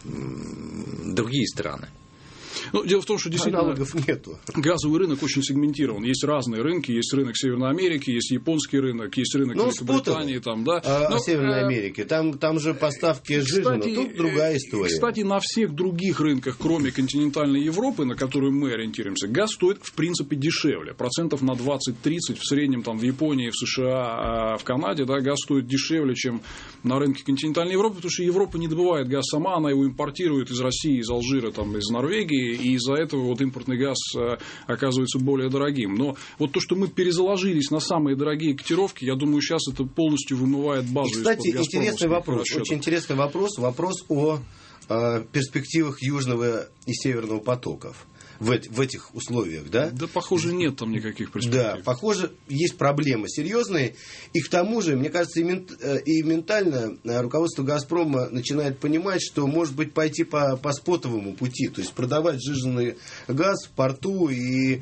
Speaker 2: другие страны.
Speaker 4: Ну, дело в том, что действительно
Speaker 5: аналогов нету.
Speaker 4: Газовый рынок очень сегментирован. Есть разные рынки, есть рынок Северной Америки, есть японский рынок, есть рынок Великобритании. Там, да.
Speaker 5: Северной Америки. Там же поставки жиженого, тут другая история.
Speaker 4: Кстати, на всех других рынках, кроме континентальной Европы, на которую мы ориентируемся, газ стоит в принципе дешевле. Процентов на 20-30 в среднем там, в Японии, в США, в Канаде, да, газ стоит дешевле, чем на рынке континентальной Европы, потому что Европа не добывает газ сама, она его импортирует из России, из Алжира, там, из Норвегии, и из-за этого вот импортный газ оказывается более дорогим. Но вот то, что мы перезаложились на самые дорогие котировки, я думаю, сейчас это полностью вымывает базу.
Speaker 5: Кстати, интересный вопрос, очень интересный вопрос о перспективах Южного и Северного потоков. В этих условиях, да?
Speaker 4: Да, похоже, нет там никаких перспектив.
Speaker 5: Да, похоже, есть проблемы серьезные. И к тому же, мне кажется, и ментально руководство «Газпрома» начинает понимать, что, может быть, пойти по спотовому пути. То есть, продавать сжиженный газ в порту, и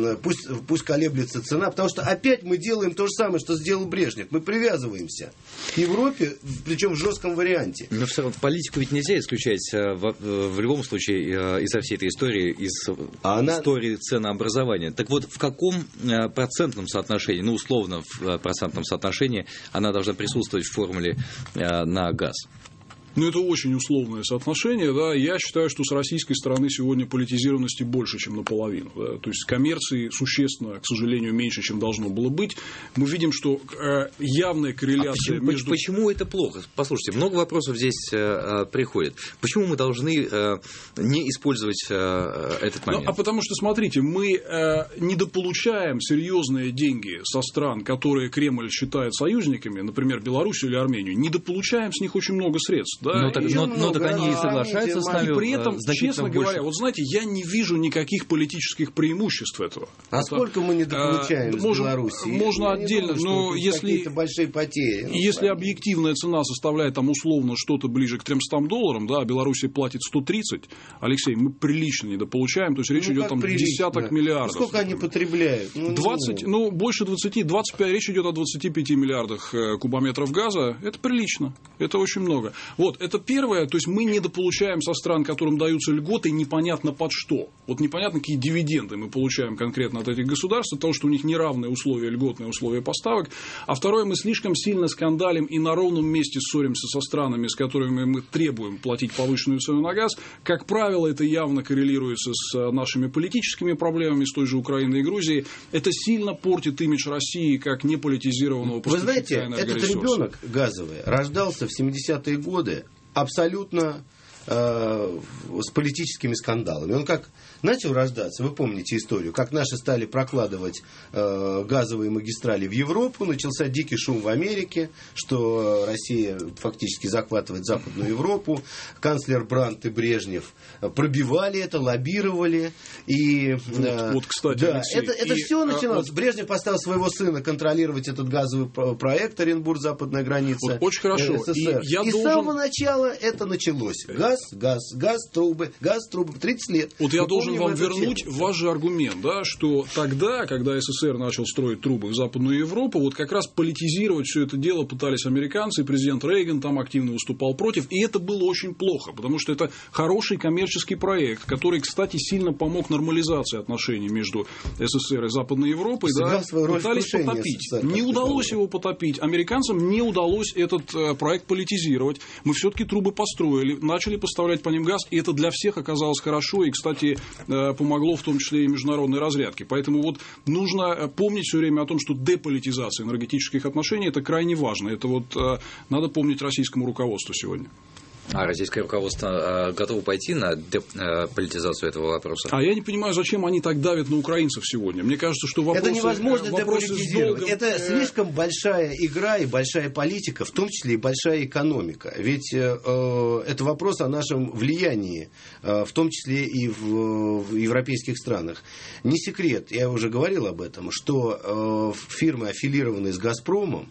Speaker 5: пусть колеблется цена. Потому что опять мы делаем то же самое, что сделал Брежнев. Мы привязываемся к Европе, причем в жестком варианте.
Speaker 2: Но все равно политику ведь нельзя исключать в любом случае из-за всей этой истории, из истории ценообразования. Так вот, в каком процентном соотношении, ну, условно, в процентном соотношении она должна присутствовать в формуле на газ?
Speaker 4: Ну, это очень условное соотношение, да. Я считаю, что с российской стороны сегодня политизированности больше, чем наполовину. Да? То есть коммерции существенно, к сожалению, меньше, чем должно было быть. Мы видим, что явная корреляция между...
Speaker 2: Почему это плохо? Послушайте, много вопросов здесь приходит. Почему мы должны не использовать этот момент?
Speaker 4: А потому что, смотрите, мы недополучаем серьезные деньги со стран, которые Кремль считает союзниками, например, Белоруссию или Армению, недополучаем с них очень много средств. Да?
Speaker 2: Но так они и соглашаются с нами.
Speaker 4: И при этом, честно говоря, вот знаете, я не вижу никаких политических преимуществ этого.
Speaker 5: А сколько мы недополучаем с Белоруссии?
Speaker 4: Можно отдельно, но если
Speaker 5: какие-то большие потери.
Speaker 4: Если объективная цена составляет там условно что-то ближе к $300, да, а Белоруссия платит 130, Алексей, мы прилично недополучаем, то есть речь идет там десяток миллиардов.
Speaker 5: Сколько они потребляют?
Speaker 4: 20, больше 20, 25, речь идет о 25 миллиардах кубометров газа, это прилично, это очень много. Вот, это первое, то есть мы недополучаем со стран, которым даются льготы, непонятно под что. Вот непонятно, какие дивиденды мы получаем конкретно от этих государств, от того, что у них неравные условия, льготные условия поставок. А второе, мы слишком сильно скандалим и на ровном месте ссоримся со странами, с которыми мы требуем платить повышенную цену на газ. Как правило, это явно коррелируется с нашими политическими проблемами, с той же Украиной и Грузией. Это сильно портит имидж России как неполитизированного поставщика энергоресурсов.
Speaker 5: Вы знаете, этот ребенок газовый рождался в 70-е годы абсолютно с политическими скандалами. Он как начал рождаться, вы помните историю, как наши стали прокладывать газовые магистрали в Европу, начался дикий шум в Америке, что Россия фактически захватывает Западную Европу, канцлер Брандт и Брежнев пробивали это, лоббировали. И,
Speaker 4: вот, кстати,
Speaker 5: да,
Speaker 4: Алексей,
Speaker 5: это все начиналось. Брежнев поставил своего сына контролировать этот газовый проект Оренбург-Западная граница.
Speaker 4: Вот, очень хорошо.
Speaker 5: СССР. И с самого начала это началось. Газ, трубы, 30 лет.
Speaker 4: Вот я должен вам вернуть ваш же аргумент, да, что тогда, когда СССР начал строить трубы в Западную Европу, вот как раз политизировать все это дело пытались американцы, и президент Рейган там активно выступал против, и это было очень плохо, потому что это хороший коммерческий проект, который, кстати, сильно помог нормализации отношений между СССР и Западной Европой, да, пытались потопить. СССР, не удалось его потопить. Американцам не удалось этот проект политизировать. Мы все-таки трубы построили, начали поставлять по ним газ, и это для всех оказалось хорошо, и, кстати, помогло в том числе и международной разрядке. Поэтому вот нужно помнить все время о том, что деполитизация энергетических отношений – это крайне важно. Это вот надо помнить российскому руководству сегодня.
Speaker 2: А российское руководство готово пойти на деполитизацию этого вопроса?
Speaker 4: А я не понимаю, зачем они так давят на украинцев сегодня. Мне кажется, что вопросы...
Speaker 5: Это невозможно деполитизировать. Это слишком большая игра и большая политика, в том числе и большая экономика. Ведь это вопрос о нашем влиянии, в том числе и в европейских странах. Не секрет, я уже говорил об этом, что фирмы, аффилированные с «Газпромом»,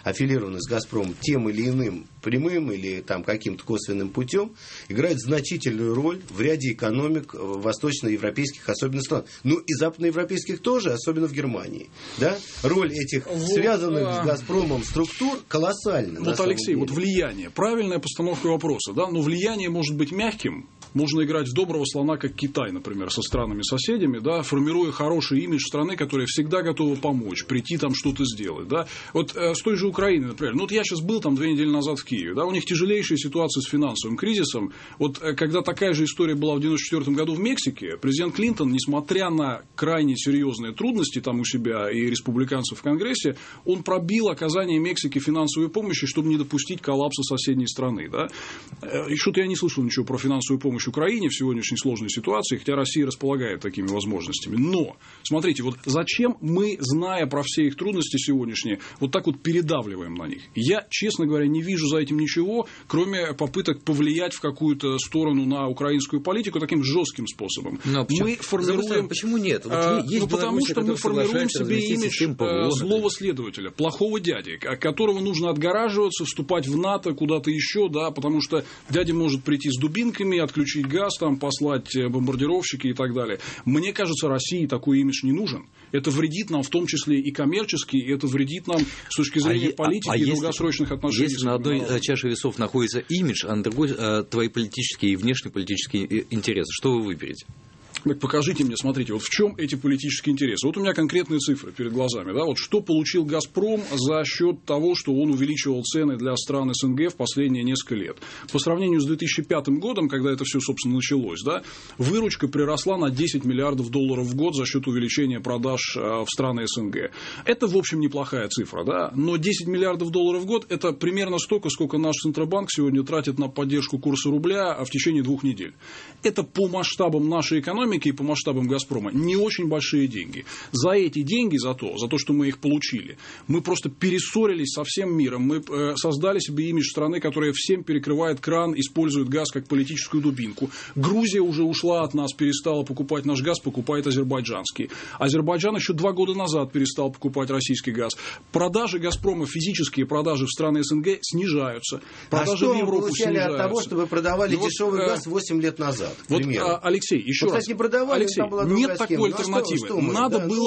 Speaker 5: тем или иным прямым или там каким-то косвенным путем, играют значительную роль в ряде экономик восточноевропейских, особенно стран. Ну и западноевропейских тоже, особенно в Германии. Да? Роль этих связанных с «Газпромом» структур колоссальна.
Speaker 4: Вот, Алексей, вот влияние. Правильная постановка вопроса. Да? Но влияние может быть мягким. Можно играть в доброго слона, как Китай, например, со странами-соседями, да, формируя хороший имидж страны, которая всегда готова помочь, прийти там что-то сделать. Да. Вот с той же Украины, например. Ну, вот я сейчас был там 2 недели назад в Киеве. Да, у них тяжелейшая ситуация с финансовым кризисом. Вот когда такая же история была в 1994 году в Мексике, президент Клинтон, несмотря на крайне серьезные трудности там у себя и республиканцев в Конгрессе, он пробил оказание Мексике финансовой помощи, чтобы не допустить коллапса соседней страны. Да. И что-то я не слышал ничего про финансовую помощь Украине в сегодняшней сложной ситуации, хотя Россия располагает такими возможностями. Но, смотрите, вот зачем мы, зная про все их трудности сегодняшние, вот так вот передавливаем на них? Я, честно говоря, не вижу за этим ничего, кроме попыток повлиять в какую-то сторону на украинскую политику таким жестким способом.
Speaker 2: Но почему?
Speaker 4: Мы формируем...
Speaker 2: Почему нет? Вот есть
Speaker 4: потому что мы формируем себе имидж злого следователя, плохого дяди, от которого нужно отгораживаться, вступать в НАТО, куда-то еще, да, потому что дядя может прийти с дубинками, отключить газ, там, послать бомбардировщики и так далее. Мне кажется, России такой имидж не нужен. Это вредит нам в том числе и коммерчески, и это вредит нам с точки зрения политики и долгосрочных отношений.
Speaker 2: Если на одной чаше весов находится имидж, а на другой твои политические и внешнеполитические интересы, что вы выберете?
Speaker 4: Так покажите мне, смотрите, вот в чем эти политические интересы. Вот у меня конкретные цифры перед глазами. Да? Вот что получил «Газпром» за счет того, что он увеличивал цены для стран СНГ в последние несколько лет. По сравнению с 2005 годом, когда это все, собственно, началось, да, выручка приросла на 10 миллиардов долларов в год за счет увеличения продаж в страны СНГ. Это, в общем, неплохая цифра, да? Но 10 миллиардов долларов в год – это примерно столько, сколько наш Центробанк сегодня тратит на поддержку курса рубля в течение 2 недель. Это по масштабам нашей экономики и по масштабам «Газпрома» не очень большие деньги. За эти деньги, за то, что мы их получили, мы просто перессорились со всем миром. Мы создали себе имидж страны, которая всем перекрывает кран, использует газ как политическую дубинку. Грузия уже ушла от нас, перестала покупать наш газ, покупает азербайджанский. Азербайджан еще 2 года назад перестал покупать российский газ. Продажи «Газпрома», физические продажи в страны СНГ снижаются. Продажи в Европу снижаются.
Speaker 5: От того, что вы продавали дешевый газ 8 лет назад?
Speaker 4: Вот, Алексей, еще раз. Алексей, нет такой альтернативы. Надо было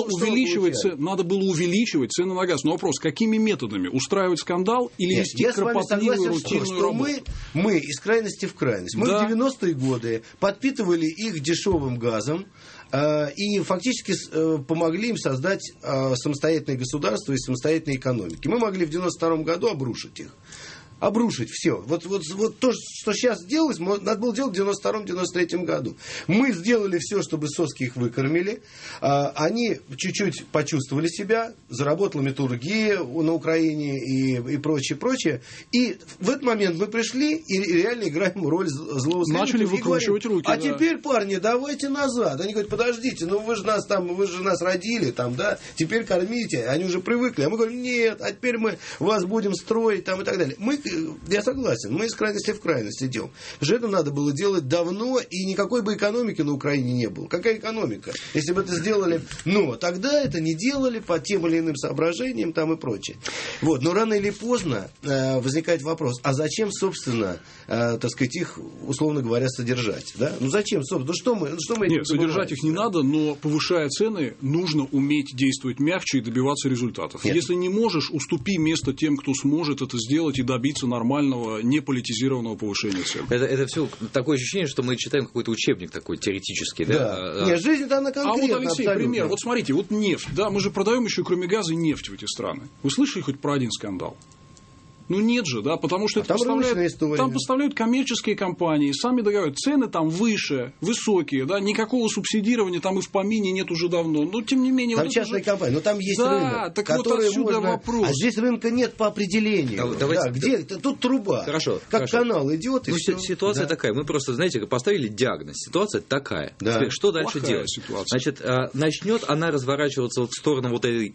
Speaker 4: увеличивать цены на газ. Но вопрос, какими методами? Устраивать скандал или вести кропотливую рутинную работу?
Speaker 5: Мы из крайности в крайность. Мы в 90-е годы подпитывали их дешевым газом и фактически помогли им создать самостоятельное государство и самостоятельные экономики. Мы могли в 92-м году обрушить их. Обрушить все. Вот то, что сейчас делалось, надо было делать в 92-93 году. Мы сделали все, чтобы соски их выкормили. Они чуть-чуть почувствовали себя. Заработала металлургия на Украине и прочее. И в этот момент мы пришли и реально играем роль злого следователя.
Speaker 4: Начали выкручивать руки.
Speaker 5: А теперь, парни, давайте назад. Они говорят, подождите, вы же нас родили, теперь кормите. Они уже привыкли. А мы говорим, нет, а теперь мы вас будем строить, и так далее. Я согласен, мы из крайности в крайность идем. Потому что это надо было делать давно, и никакой бы экономики на Украине не было. Какая экономика? Если бы это сделали, тогда это не делали по тем или иным соображениям и прочее. Но рано или поздно возникает вопрос, а зачем, собственно, их, условно говоря, содержать? Да? Зачем, собственно?
Speaker 4: Нет, содержать их не надо, но, повышая цены, нужно уметь действовать мягче и добиваться результатов.
Speaker 5: Нет.
Speaker 4: Если не можешь, уступи место тем, кто сможет это сделать и добиться нормального, неполитизированного повышения цен.
Speaker 2: Это все такое ощущение, что мы читаем какой-то учебник такой теоретический.
Speaker 5: Да. Нет, жизнь-то она конкретна.
Speaker 4: Алексей,
Speaker 5: абсолютно.
Speaker 4: пример. Смотрите, нефть. Да, мы же продаем еще, кроме газа, и нефть в эти страны. Вы слышали хоть про один скандал? Нет же, да, потому что это поставляют коммерческие компании, сами договаривают, цены там выше, высокие, да, никакого субсидирования там и в помине нет уже давно, но тем не менее...
Speaker 5: Там частные компании, но там есть рынок,
Speaker 4: так отсюда вопрос.
Speaker 5: А здесь рынка нет по определению. Где? Тут труба.
Speaker 2: Хорошо.
Speaker 5: Канал идет, и все.
Speaker 2: Ситуация такая, мы просто, поставили диагноз, ситуация такая.
Speaker 5: Да.
Speaker 2: Теперь что дальше
Speaker 4: Плохая
Speaker 2: делать?
Speaker 4: Ситуация.
Speaker 2: Значит, начнет она разворачиваться в сторону этой...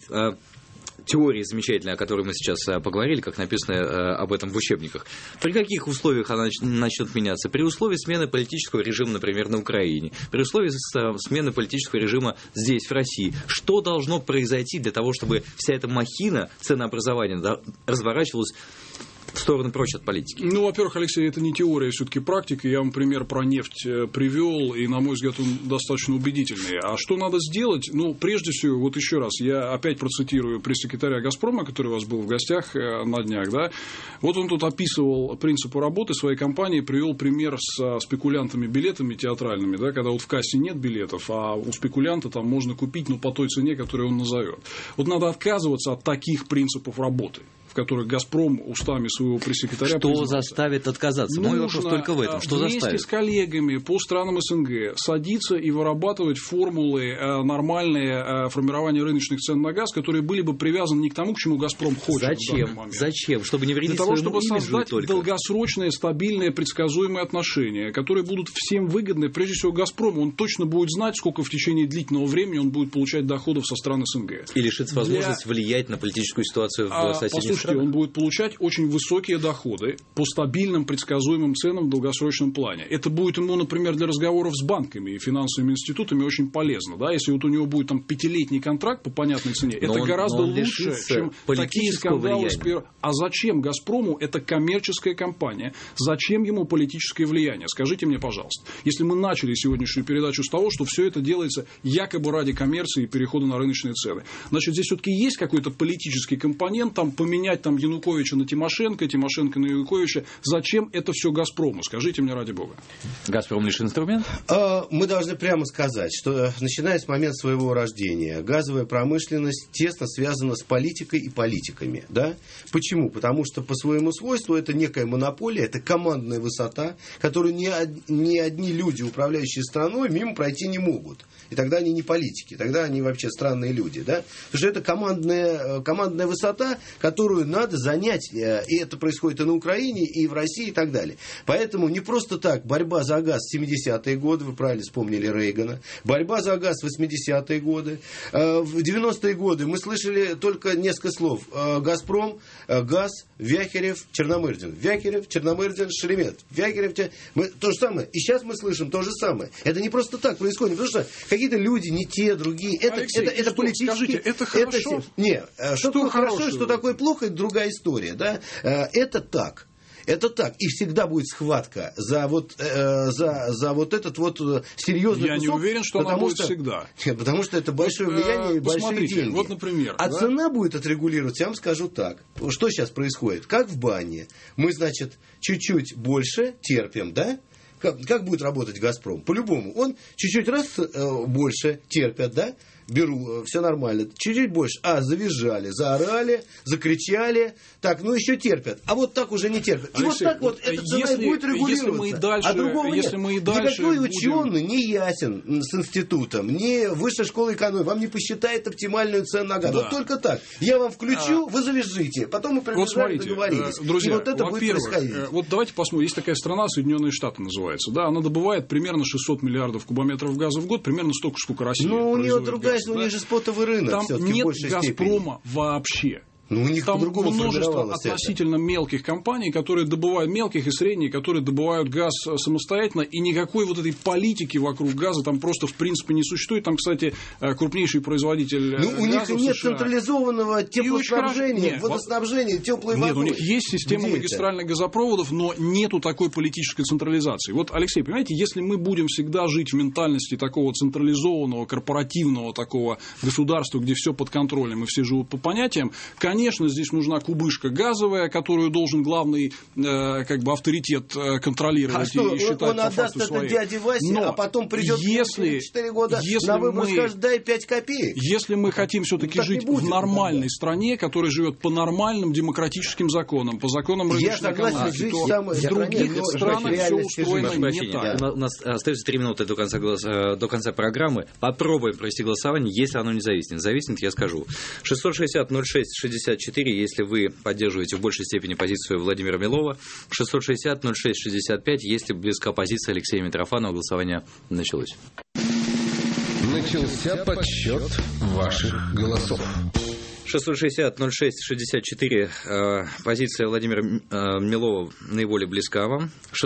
Speaker 2: теории замечательной, о которой мы сейчас поговорили, как написано об этом в учебниках. При каких условиях она начнет меняться? При условии смены политического режима, например, на Украине. При условии смены политического режима здесь, в России. Что должно произойти для того, чтобы вся эта махина ценообразования разворачивалась в сторону прочь от политики?
Speaker 4: Во-первых, Алексей, это не теория, все-таки практика. Я вам пример про нефть привел, и, на мой взгляд, он достаточно убедительный. А что надо сделать? Прежде всего, еще раз, я опять процитирую пресс-секретаря «Газпрома», который у вас был в гостях на днях, да. Он тут описывал принципы работы своей компании, привел пример с спекулянтами билетами театральными, да, когда в кассе нет билетов, а у спекулянта там можно купить, по той цене, которую он назовет. Надо отказываться от таких принципов работы, в которых «Газпром» устами своего пресс-секретаря
Speaker 2: Что заставит отказаться? Мой вопрос только в этом. Что
Speaker 4: вместе
Speaker 2: заставит?
Speaker 4: с коллегами по странам СНГ садиться и вырабатывать формулы нормальные формирования рыночных цен на газ, которые были бы привязаны не к тому, к чему «Газпром» хочет.
Speaker 2: Зачем? Чтобы не вредить
Speaker 4: для того,
Speaker 2: своему
Speaker 4: чтобы
Speaker 2: имиджу
Speaker 4: создать
Speaker 2: только.
Speaker 4: долгосрочные, стабильные, предсказуемые отношения, которые будут всем выгодны. Прежде всего, «Газпрому». Он точно будет знать, сколько в течение длительного времени он будет получать доходов со стран СНГ.
Speaker 2: И лишится возможности влиять на политическую ситуацию в соседних странах.
Speaker 4: Он будет получать очень высокие доходы по стабильным, предсказуемым ценам в долгосрочном плане. Это будет ему, например, для разговоров с банками и финансовыми институтами очень полезно. Да? Если у него будет 5-летний контракт по понятной цене, это гораздо лучше, чем такие скандалы. А зачем «Газпрому» это коммерческая компания? Зачем ему политическое влияние? Скажите мне, пожалуйста. Если мы начали сегодняшнюю передачу с того, что все это делается якобы ради коммерции и перехода на рыночные цены, значит, здесь все-таки есть какой-то политический компонент, поменять Януковича на Тимошенко, Тимошенко на Януковича. Зачем это все «Газпрому»? Скажите мне, ради бога.
Speaker 2: «Газпром» лишь инструмент?
Speaker 5: Мы должны прямо сказать, что начиная с момента своего рождения газовая промышленность тесно связана с политикой и политиками. Да? Почему? Потому что по своему свойству это некая монополия, это командная высота, которую ни одни люди, управляющие страной, мимо пройти не могут. И тогда они не политики, тогда они вообще странные люди. Да? Потому что это командная высота, которую надо занять, и это происходит и на Украине, и в России, и так далее. Поэтому не просто так борьба за газ в 70-е годы, вы правильно вспомнили Рейгана, борьба за газ в 80-е годы, в 90-е годы мы слышали только несколько слов: «Газпром», «Газ», Вяхерев, Черномырдин. Вяхерев, Черномырдин, Шеремет. Вяхерев, то же самое. И сейчас мы слышим то же самое. Это не просто так происходит, потому что какие-то люди, не те, другие.
Speaker 4: Алексей,
Speaker 5: это политически...
Speaker 4: Скажите, это хорошо?
Speaker 5: Нет. Что такое хорошо, что такое плохо, это другая история. Да? Это так. Это так. И всегда будет схватка за этот серьезный
Speaker 4: кусок. Я не уверен, что она будет всегда.
Speaker 5: Нет, потому что это большое влияние и большие деньги.
Speaker 4: Например.
Speaker 5: А цена будет отрегулироваться, я вам скажу так. Что сейчас происходит? Как в бане. Мы, чуть-чуть больше терпим, да? Как будет работать «Газпром»? По-любому. Он чуть-чуть раз больше терпят, да? беру, все нормально. Чуть-чуть больше. Завизжали, заорали, закричали. Так, ну еще терпят. А вот так уже не терпят. И
Speaker 4: Алексей,
Speaker 5: вот так вот эта цена будет регулироваться. А другого нет. Никакой ученый не ясен с институтом, не высшей школы экономики вам не посчитает оптимальную цену на газ. Да. Вот только так. Я вам включу, вы завизжите. Потом мы прибежали, договорились.
Speaker 4: Друзья,
Speaker 5: и вот это будет происходить.
Speaker 4: Вот давайте посмотрим. Есть такая страна, Соединенные Штаты называется. Да, она добывает примерно 600 миллиардов кубометров газа в год, примерно столько, сколько Россия.
Speaker 5: Ну, у нее другая, у них же спотовый рынок.
Speaker 4: Там нет «Газпрома» вообще.
Speaker 5: Ну, у них
Speaker 4: там множество относительно мелких компаний, которые добывают, мелких и средних, которые добывают газ самостоятельно, и никакой вот этой политики вокруг газа там просто в принципе не существует. Там, кстати, крупнейший производитель газа
Speaker 5: у них нет централизованного теплоснабжения, водоснабжения, теплой водой.
Speaker 4: Нет, у них есть система магистральных газопроводов, но нету такой политической централизации. Вот, Алексей, понимаете, если мы будем всегда жить в ментальности такого централизованного, корпоративного такого государства, где все под контролем и все живут по понятиям, конечно, здесь нужна кубышка газовая, которую должен главный авторитет контролировать и считать
Speaker 5: он отдаст это дяде Васе, а потом придет через 4 года на выбор и скажет, дай 5 копеек.
Speaker 4: Если мы хотим все-таки жить в нормальной стране, которая живет по нормальным демократическим законам, по законам рыночной экономики, то в других странах все устроено не так.
Speaker 2: У нас остается 3 минуты до конца программы. Попробуем провести голосование, если оно не зависнет. Зависнет, я скажу. 660-06-64, если вы поддерживаете в большей степени позицию Владимира Милова. 660-06-65, если близка позиция Алексея Митрофанова. Голосование началось.
Speaker 3: Начался подсчет ваших голосов.
Speaker 2: 660-06-64, позиция Владимира Милова наиболее близка вам.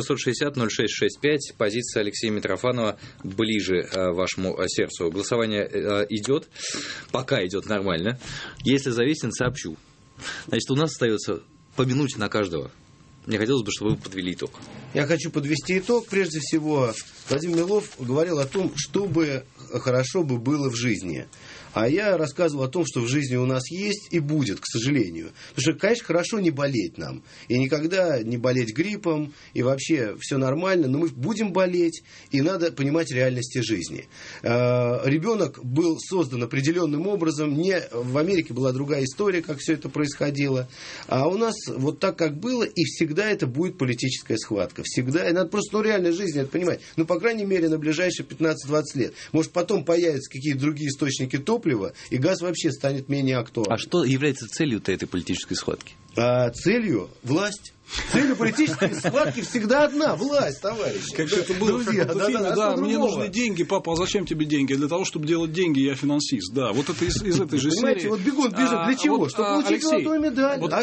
Speaker 2: 660-06-65, позиция Алексея Митрофанова ближе вашему сердцу. Голосование идет, пока идет нормально. Если зависнет, сообщу. Значит, у нас остается по минуте на каждого. Мне хотелось бы, чтобы вы подвели итог.
Speaker 5: Я хочу подвести итог. Прежде всего, Владимир Милов говорил о том, что бы хорошо бы было в жизни. А я рассказывал о том, что в жизни у нас есть и будет, к сожалению. Потому что, конечно, хорошо не болеть нам. И никогда не болеть гриппом, и вообще все нормально. Но мы будем болеть, и надо понимать реальности жизни. Ребенок был создан определенным образом. Не в Америке была другая история, как все это происходило. А у нас вот так, как было, и всегда это будет политическая схватка. Всегда. И надо просто, реальной жизни это понимать. По крайней мере, на ближайшие 15-20 лет. Может, потом появятся какие-то другие источники топлива, и газ вообще станет менее актуальным.
Speaker 2: А что является целью-то этой политической схватки?
Speaker 5: Целью – власть. Целью политической схватки всегда одна – власть, товарищи.
Speaker 4: Как же это было в фильме, мне нужны деньги, папа, а зачем тебе деньги? Для того, чтобы делать деньги, я финансист. Да, вот это из этой же серии.
Speaker 5: Понимаете, вот бегун бежит для чего? Чтобы получить золотую медаль.
Speaker 4: Вот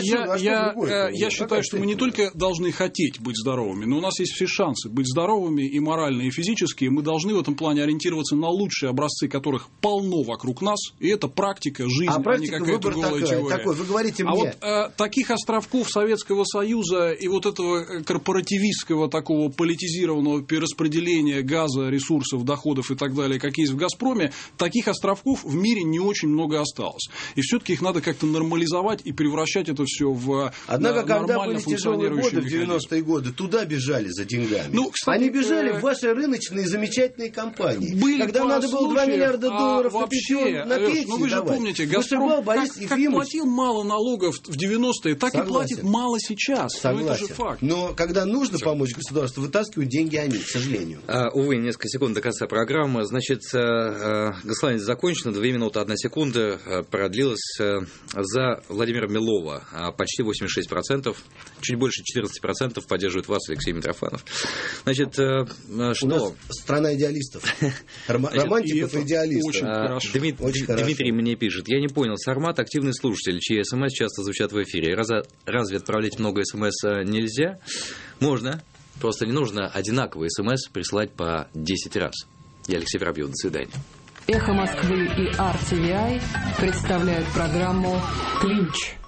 Speaker 4: я считаю, что мы не только должны хотеть быть здоровыми, но у нас есть все шансы быть здоровыми и морально, и физически. Мы должны в этом плане ориентироваться на лучшие образцы, которых полно вокруг нас, и это практика жизни, а не какая-то голая теория.
Speaker 5: Вы говорите мне.
Speaker 4: А вот таких островков Советского Союза и вот этого корпоративистского такого политизированного перераспределения газа, ресурсов, доходов и так далее, как есть в «Газпроме», таких островков в мире не очень много осталось. И все-таки их надо как-то нормализовать и превращать это все в нормально функционирующие механизмы.
Speaker 5: В 90-е годы туда бежали за деньгами. Кстати, они бежали в ваши рыночные замечательные компании. Когда надо было 2 миллиарда долларов на пенсии.
Speaker 4: Вы же помните, «Газпром» как платил мало налогов в 90-е, так и платит мало сейчас.
Speaker 5: Согласен.
Speaker 4: Это же факт.
Speaker 5: Но когда нужно помочь государству, вытаскивают деньги они, к сожалению.
Speaker 2: Увы, несколько секунд до конца программы. Значит, голосование закончено. 2 минуты 1 секунда продлилось. За Владимира Милова почти 86%. Чуть больше 14% поддерживает вас, Алексей Митрофанов. Значит, что?
Speaker 5: У нас страна идеалистов. Романтиков и идеалистов.
Speaker 2: Дмитрий мне пишет. Я не понял, Сармат активный слушатель, чьи СМС часто звучат в эфире. Разве отправлять много СМС нельзя? Можно. Просто не нужно одинаковые СМС присылать по 10 раз. Я Алексей Воробьев. До свидания.
Speaker 1: Эхо Москвы и RTVI представляют программу «Клинч».